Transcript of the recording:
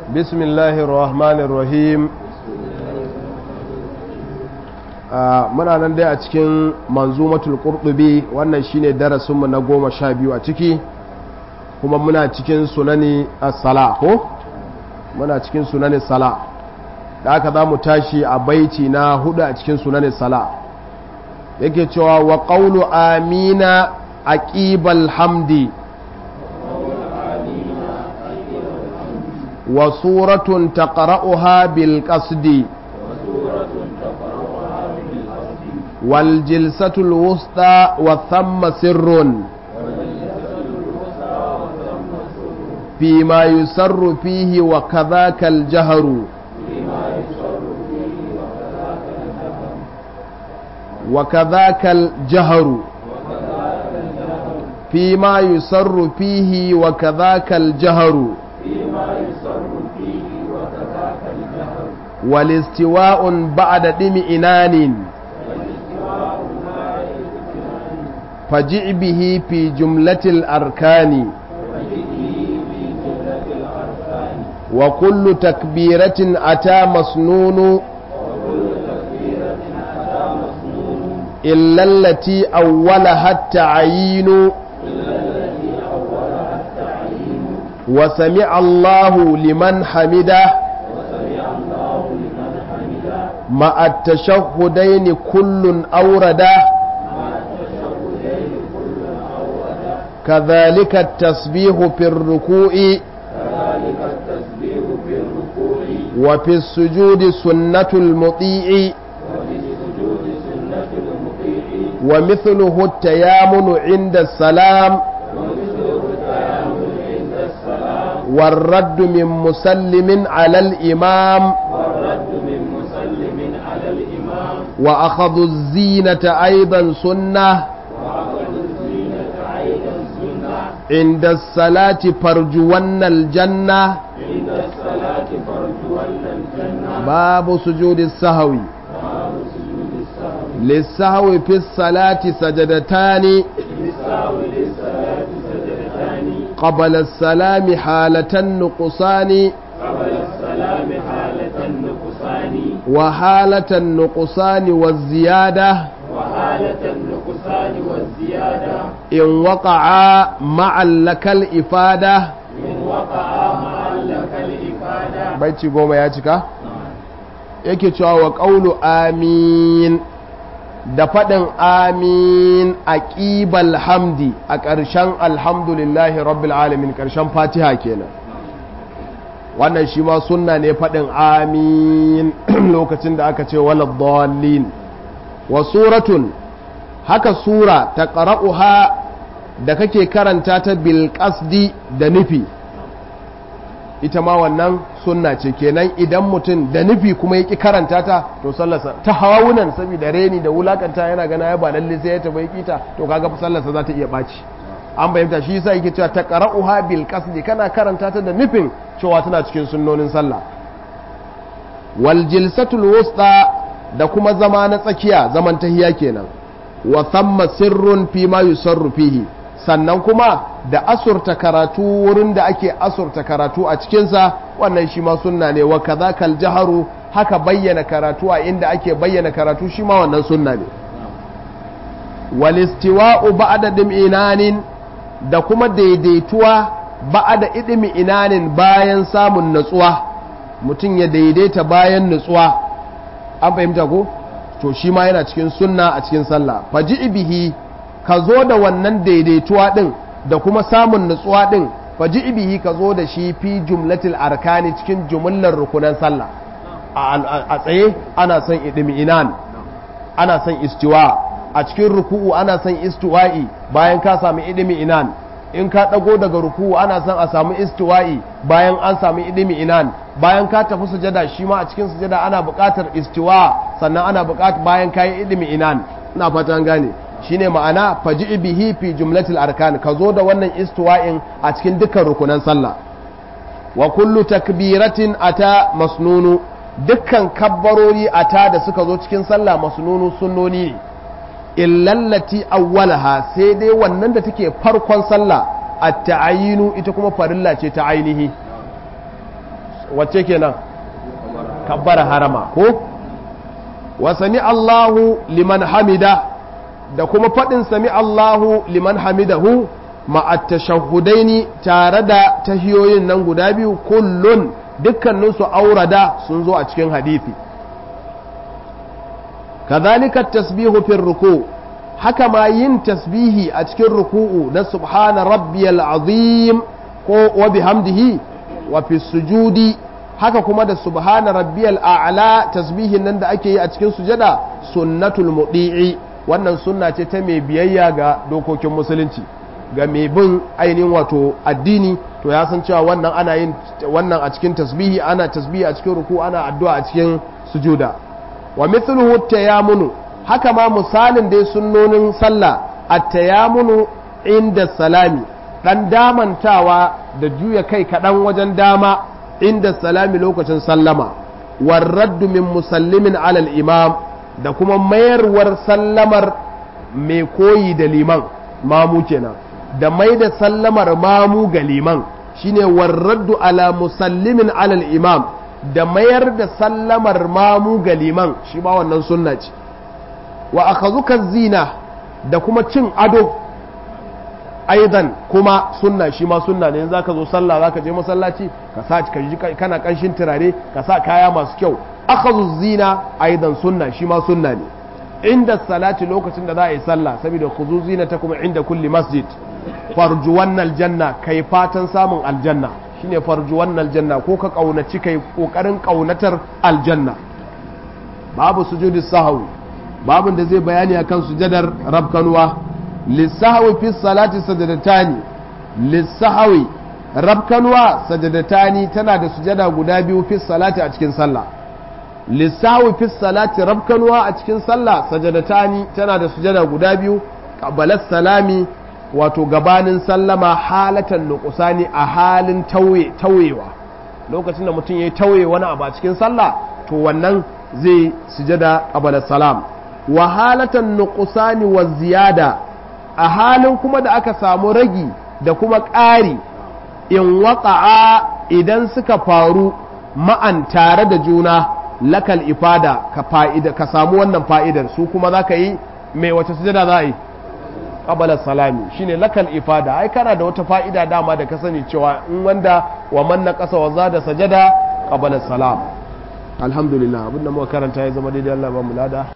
بسم الله الرحمن الرحيم muna nan dai a cikin manzumatul qurtubi wannan shine darasinmu na 12 a ciki kuma muna cikin sunani as-sala ko muna cikin sunani sala da aka zamu tashi a baiti na 4 a cikin sunani sala yake cewa wa qawlu amina aqibal hamdi wa suratun taqra'uha bil qasdi wal jilsatul wusta wa thamma sirrun فيما يسر فيه وكذاك الجهر وكذاك الجهر فيما يسر فيه وكذاك الجهر والاستواء بعد اطمئنان فجئ به في جملة الأركان وكل تكبيرة أتى مسنون إلا التي أولها التعيين وسمع الله لمن حمده مع التشهدين كل أورده كذلك التسبيح في الركوع وفي السجود سنة المطيع ومثله التيامن عند السلام والرد من مسلم على الإمام وأخذ الزينة أيضا سنة عند الصلاة فرجون الجنة باب سجود السهو للسهو في الصلاة سجدتان قبل السلام حالة النقصان وحالة النقصان والزيادة إن وقع مع لك الإفادة baiti goma ya cika yake cewa wa qawlu amin da faɗin amin a ƙibal hamdi a ƙarshen alhamdulillahi rabbil alamin ƙarshen fatiha kenan wannan shi ma sunna ne faɗin amin lokacin da aka ce walad dallin wa suratun haka sura ta ƙara'uha da kake karanta ta bil qasdi da nufi ita ma wannan sunna ce kenan idan mutum da nufi kuma ya ƙi karanta ta to sallarsa ta hawunan saboda reni da wulakanta yana gana ya ba lalle sai ya taɓa kita to kaga sallarsa za ta iya ɓaci an bayyanta shi yasa yake cewa ta qara'uha bil qasdi kana karanta ta da nufin cewa tana cikin sunnonin sallah wal jilsatul wusta da kuma zama na tsakiya zaman tahiya kenan wa thamma sirrun fi ma yusarru fihi sannan kuma da asurta karatu wurin da ake asurta karatu a cikinsa wannan shi ma sunna ne wa kadhakal jaharu haka bayyana karatu a inda ake bayyana karatu shi ma wannan sunna ne wal istiwa'u ba'da dim'inanin da kuma daidaituwa ba'da idmi'inanin bayan samun natsuwa mutum ya daidaita bayan natsuwa an fahimta ko to shi ma yana cikin sunna a cikin sallah faji bihi ka zo da wannan daidaituwa din da kuma samun nutsuwa din faji bihi ka zo da shi fi jumlatil arkani cikin jumlar rukunan sallah a tsaye ana son idmi'inan ana son istiwa a cikin ruku'u ana son istiwa'i bayan ka samu idmi'inan in ka dago daga ruku'u ana son a samu istiwa'i bayan an samu idmi'inan bayan ka tafi sujada shi ma a cikin sujada ana buƙatar istiwa sannan ana buƙatar bayan kayi idmi'inan ina fata an gane shine ma'ana faji'i bihi fi jumlatil arkan ka zo da wannan istiwa'in a cikin dukkan rukunan sallah wa kullu takbiratin ata masnunu dukkan kabbarori ata da suka zo cikin sallah masnunu sunnoni ne illallati awwalaha sai dai wannan da take farkon sallah at-ta'ayinu ita kuma farilla ce ta ainihi wacce kenan kabbara harama ko wa sami Allahu liman hamida da kuma faɗin sami Allahu liman hamidahu ma'at tashahhudaini tare da tahiyoyin nan guda biyu kullun dukkaninsu aurada sun zo a cikin hadisi kadhalika tasbihu fi ruku haka ma yin tasbihi a cikin ruku'u na subhana rabbiyal azim ko wa bihamdihi wa fi sujudi haka kuma da subhana rabbiyal a'la tasbihin nan da ake yi a cikin sujada sunnatul mudi'i wannan sunna ce ta mai biyayya ga dokokin musulunci ga mai bin ainihin wato addini to ya san cewa wannan ana yin wannan a cikin tasbihi ana tasbihi a cikin ruku ana addu'a a cikin sujuda wa mithluhu tayamunu haka ma misalin dai sunnonin sallah at-tayamunu inda salami dan damantawa da juya kai kadan wajen dama inda salami lokacin sallama warraddu min musallimin alal imam da kuma mayarwar sallamar mai koyi da liman mamu kenan da mai da sallamar mamu ga liman shine warraddu ala musallimin alal imam da mayar da sallamar mamu ga liman shi ba wannan sunna ce wa akhazuka zina da kuma cin ado aidan kuma sunna shi ma sunna ne zaka zo sallah zaka je masallaci ka sa kana kanshin turare ka sa kaya masu kyau akhazu zina aidan sunna shi ma sunna ne inda salati lokacin da za a yi sallah saboda khuzu zinatakum inda kulli masjid farju wannan janna kai fatan samun aljanna shine farju wannan janna ko ka kaunaci kai kokarin kaunatar aljanna babu sujudus sahwi babun da zai bayani akan sujadar rabkanwa lissahawi fi salati sajadatani lissahawi rabkanwa sajadatani tana da sujada guda biyu fi salati a cikin sallah lissahawi fi salati rabkanwa a cikin sallah sajadatani tana da sujada guda biyu qabala salami wato gabanin sallama halatan nuqsani a halin tawewa lokacin da mutum yayi tawaye wani abu a cikin sallah to wannan zai sujada qabala salam wa halatan nuqsani wa ziyada a halin kuma da aka samu ragi da kuma ƙari in waƙa'a idan suka faru ma'an tare da juna lakal ifada ka samu wannan fa'idar su kuma za ka yi mai wata sujada za a yi ƙabalar salami shine lakal ifada ai kana da wata fa'ida dama da ka sani cewa in wanda wa manna ƙasa wa za da sajada ƙabalar salam alhamdulillah abinda muka karanta ya zama daidai Allah ba mu lada